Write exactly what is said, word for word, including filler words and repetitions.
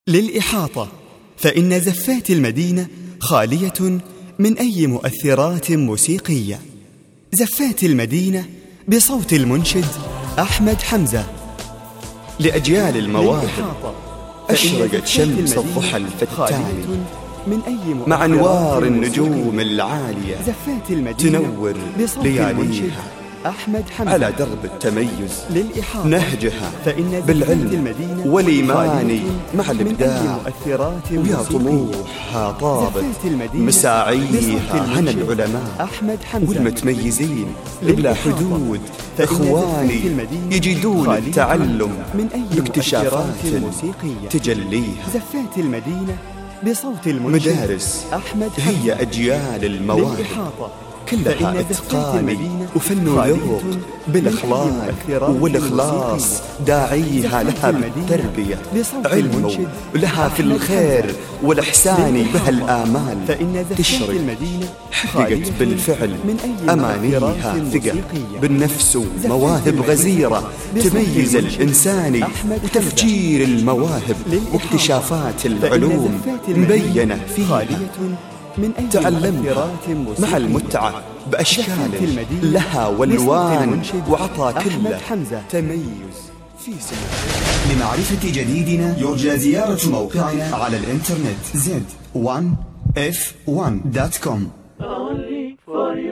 للإحاطة، فإن زفات المدينة خالية من أي مؤثرات موسيقية. زفات المدينة بصوت المنشد أحمد حمزة. لأجيال المواهب أشرقت شمس الضحى الفتان مع أنوار النجوم العالية تنور لياليها على درب التميز نهجها بالعلم والإيمان مع الإبداع، ويا طموحها طابت مساعيها عن العلماء والمتميزين بلا حدود. إخواني يجدون التعلم باكتشافات تجليها. زفات المدينة بصوت المنشد مدارس هي أجيال المواهب كلها إتقان وفن وذوق بالأخلاق والإخلاص، داعيها لها بالتربية علم لها في الخير والإحسان بها الآمال تشرق. حققت بالفعل أمانيها ثقة بالنفس ومواهب غزيرة تميز الإنسان وتفجير المواهب واكتشافات العلوم مبينة فيها. تعلمها مع المتعة بأشكال لها والوان، وعطى كله تميز في سنة. لمعرفة جديدنا يرجى زيارة موقعنا على الإنترنت زد وان اف وان دوت كوم.